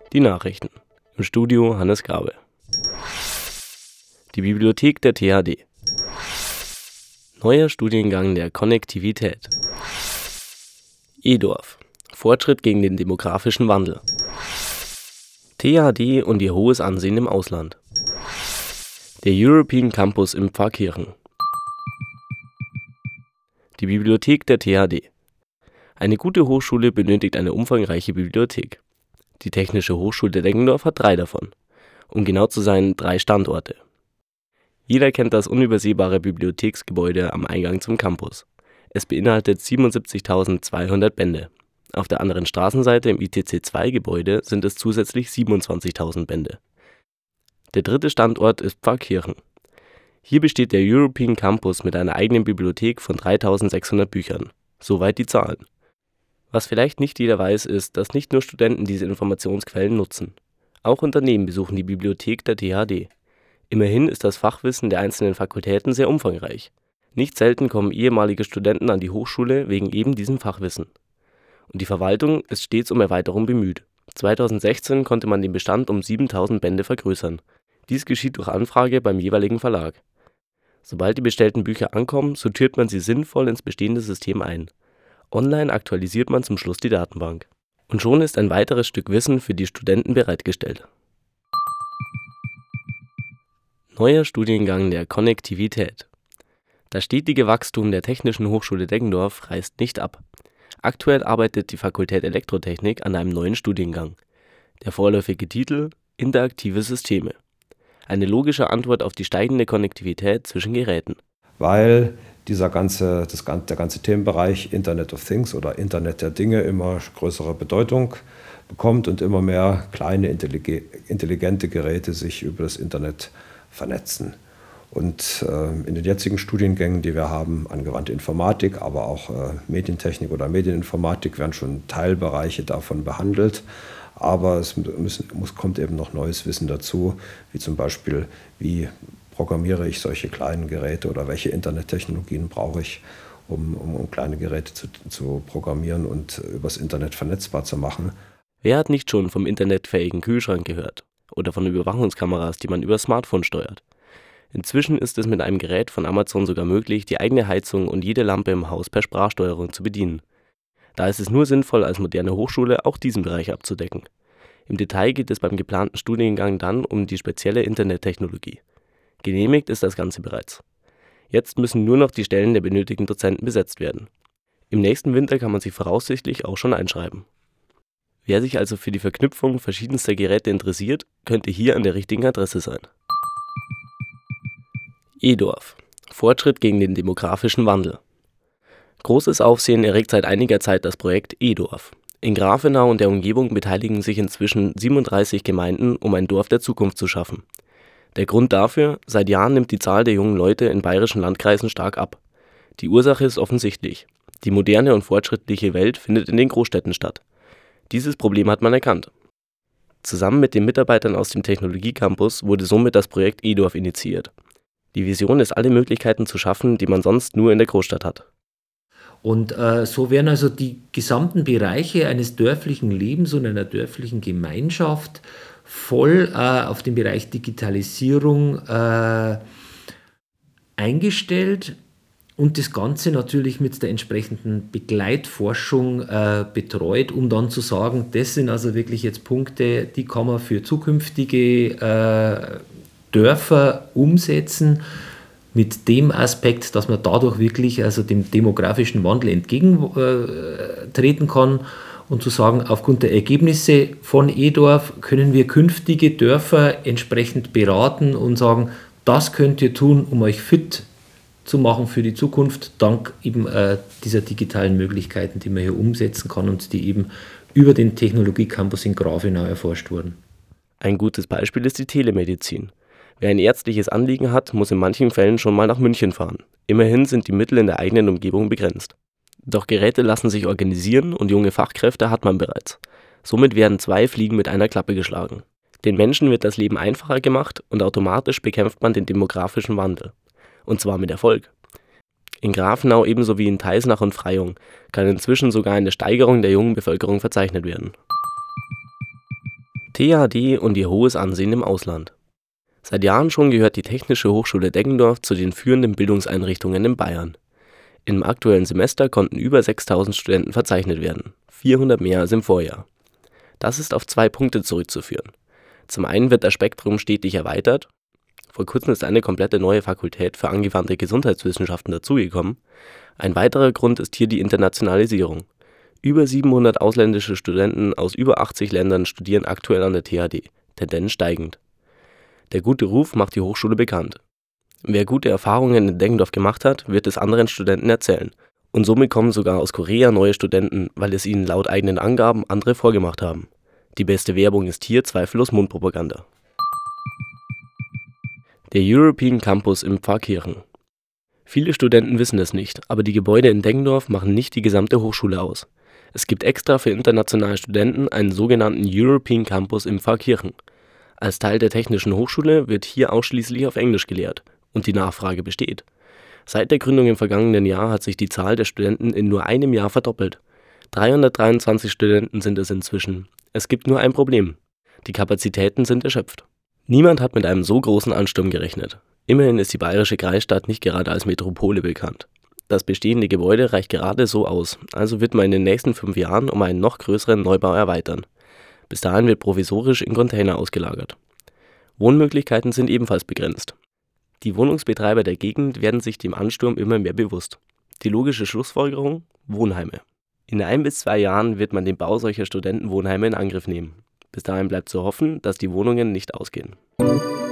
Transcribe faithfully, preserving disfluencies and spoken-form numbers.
Die Nachrichten. Im Studio Hannes Gabe. Die Bibliothek der T H D. Neuer Studiengang der Konnektivität. E-Dorf. Fortschritt gegen den demografischen Wandel. T H D und ihr hohes Ansehen im Ausland. Der European Campus in Pfarrkirchen. Die Bibliothek der T H D. Eine gute Hochschule benötigt eine umfangreiche Bibliothek. Die Technische Hochschule Deggendorf hat drei davon. Um genau zu sein, drei Standorte. Jeder kennt das unübersehbare Bibliotheksgebäude am Eingang zum Campus. Es beinhaltet siebenundsiebzigtausendzweihundert Bände. Auf der anderen Straßenseite im I T C zwei Gebäude sind es zusätzlich siebenundzwanzigtausend Bände. Der dritte Standort ist Pfarrkirchen. Hier besteht der European Campus mit einer eigenen Bibliothek von dreitausendsechshundert Büchern. Soweit die Zahlen. Was vielleicht nicht jeder weiß, ist, dass nicht nur Studenten diese Informationsquellen nutzen. Auch Unternehmen besuchen die Bibliothek der T H D. Immerhin ist das Fachwissen der einzelnen Fakultäten sehr umfangreich. Nicht selten kommen ehemalige Studenten an die Hochschule wegen eben diesem Fachwissen. Und die Verwaltung ist stets um Erweiterung bemüht. zweitausendsechzehn konnte man den Bestand um siebentausend Bände vergrößern. Dies geschieht durch Anfrage beim jeweiligen Verlag. Sobald die bestellten Bücher ankommen, sortiert man sie sinnvoll ins bestehende System ein. Online aktualisiert man zum Schluss die Datenbank. Und schon ist ein weiteres Stück Wissen für die Studenten bereitgestellt. Neuer Studiengang der Konnektivität. Das stetige Wachstum der Technischen Hochschule Deggendorf reißt nicht ab. Aktuell arbeitet die Fakultät Elektrotechnik an einem neuen Studiengang. Der vorläufige Titel: Interaktive Systeme. Eine logische Antwort auf die steigende Konnektivität zwischen Geräten. Weil dieser ganze, das, der ganze Themenbereich Internet of Things oder Internet der Dinge immer größere Bedeutung bekommt und immer mehr kleine, intelligente Geräte sich über das Internet vernetzen. Und äh, in den jetzigen Studiengängen, die wir haben, angewandte Informatik, aber auch äh, Medientechnik oder Medieninformatik, werden schon Teilbereiche davon behandelt. Aber es müssen, muss, kommt eben noch neues Wissen dazu, wie zum Beispiel, wie programmiere ich solche kleinen Geräte oder welche Internettechnologien brauche ich, um, um, um kleine Geräte zu, zu programmieren und übers Internet vernetzbar zu machen. Wer hat nicht schon vom internetfähigen Kühlschrank gehört? Oder von Überwachungskameras, die man über Smartphone steuert? Inzwischen ist es mit einem Gerät von Amazon sogar möglich, die eigene Heizung und jede Lampe im Haus per Sprachsteuerung zu bedienen. Da ist es nur sinnvoll, als moderne Hochschule auch diesen Bereich abzudecken. Im Detail geht es beim geplanten Studiengang dann um die spezielle Internettechnologie. Genehmigt ist das Ganze bereits. Jetzt müssen nur noch die Stellen der benötigten Dozenten besetzt werden. Im nächsten Winter kann man sich voraussichtlich auch schon einschreiben. Wer sich also für die Verknüpfung verschiedenster Geräte interessiert, könnte hier an der richtigen Adresse sein. E-Dorf. Fortschritt gegen den demografischen Wandel. Großes Aufsehen erregt seit einiger Zeit das Projekt E-Dorf. In Grafenau und der Umgebung beteiligen sich inzwischen siebenunddreißig Gemeinden, um ein Dorf der Zukunft zu schaffen. Der Grund dafür: Seit Jahren nimmt die Zahl der jungen Leute in bayerischen Landkreisen stark ab. Die Ursache ist offensichtlich: Die moderne und fortschrittliche Welt findet in den Großstädten statt. Dieses Problem hat man erkannt. Zusammen mit den Mitarbeitern aus dem Technologiecampus wurde somit das Projekt E-Dorf initiiert. Die Vision ist, alle Möglichkeiten zu schaffen, die man sonst nur in der Großstadt hat. Und äh, so werden also die gesamten Bereiche eines dörflichen Lebens und einer dörflichen Gemeinschaft voll äh, auf den Bereich Digitalisierung äh, eingestellt und das Ganze natürlich mit der entsprechenden Begleitforschung äh, betreut, um dann zu sagen, das sind also wirklich jetzt Punkte, die kann man für zukünftige äh, Dörfer umsetzen, mit dem Aspekt, dass man dadurch wirklich also dem demografischen Wandel entgegentreten kann und zu sagen, aufgrund der Ergebnisse von E-Dorf können wir künftige Dörfer entsprechend beraten und sagen, das könnt ihr tun, um euch fit zu machen für die Zukunft, dank eben äh, dieser digitalen Möglichkeiten, die man hier umsetzen kann und die eben über den Technologiecampus in Grafenau erforscht wurden. Ein gutes Beispiel ist die Telemedizin. Wer ein ärztliches Anliegen hat, muss in manchen Fällen schon mal nach München fahren. Immerhin sind die Mittel in der eigenen Umgebung begrenzt. Doch Geräte lassen sich organisieren und junge Fachkräfte hat man bereits. Somit werden zwei Fliegen mit einer Klappe geschlagen. Den Menschen wird das Leben einfacher gemacht und automatisch bekämpft man den demografischen Wandel. Und zwar mit Erfolg. In Grafenau ebenso wie in Teisnach und Freyung kann inzwischen sogar eine Steigerung der jungen Bevölkerung verzeichnet werden. T H D und ihr hohes Ansehen im Ausland. Seit Jahren schon gehört die Technische Hochschule Deggendorf zu den führenden Bildungseinrichtungen in Bayern. Im aktuellen Semester konnten über sechstausend Studenten verzeichnet werden, vierhundert mehr als im Vorjahr. Das ist auf zwei Punkte zurückzuführen. Zum einen wird das Spektrum stetig erweitert. Vor kurzem ist eine komplette neue Fakultät für angewandte Gesundheitswissenschaften dazugekommen. Ein weiterer Grund ist hier die Internationalisierung. Über siebenhundert ausländische Studenten aus über achtzig Ländern studieren aktuell an der T H D, Tendenz steigend. Der gute Ruf macht die Hochschule bekannt. Wer gute Erfahrungen in Deggendorf gemacht hat, wird es anderen Studenten erzählen. Und somit kommen sogar aus Korea neue Studenten, weil es ihnen laut eigenen Angaben andere vorgemacht haben. Die beste Werbung ist hier zweifellos Mundpropaganda. Der European Campus in Pfarrkirchen. Viele Studenten wissen es nicht, aber die Gebäude in Deggendorf machen nicht die gesamte Hochschule aus. Es gibt extra für internationale Studenten einen sogenannten European Campus in Pfarrkirchen. Als Teil der Technischen Hochschule wird hier ausschließlich auf Englisch gelehrt und die Nachfrage besteht. Seit der Gründung im vergangenen Jahr hat sich die Zahl der Studenten in nur einem Jahr verdoppelt. dreihundertdreiundzwanzig Studenten sind es inzwischen. Es gibt nur ein Problem: die Kapazitäten sind erschöpft. Niemand hat mit einem so großen Ansturm gerechnet. Immerhin ist die bayerische Kreisstadt nicht gerade als Metropole bekannt. Das bestehende Gebäude reicht gerade so aus, also wird man in den nächsten fünf Jahren um einen noch größeren Neubau erweitern. Bis dahin wird provisorisch in Container ausgelagert. Wohnmöglichkeiten sind ebenfalls begrenzt. Die Wohnungsbetreiber der Gegend werden sich dem Ansturm immer mehr bewusst. Die logische Schlussfolgerung: Wohnheime. In ein bis zwei Jahren wird man den Bau solcher Studentenwohnheime in Angriff nehmen. Bis dahin bleibt zu hoffen, dass die Wohnungen nicht ausgehen.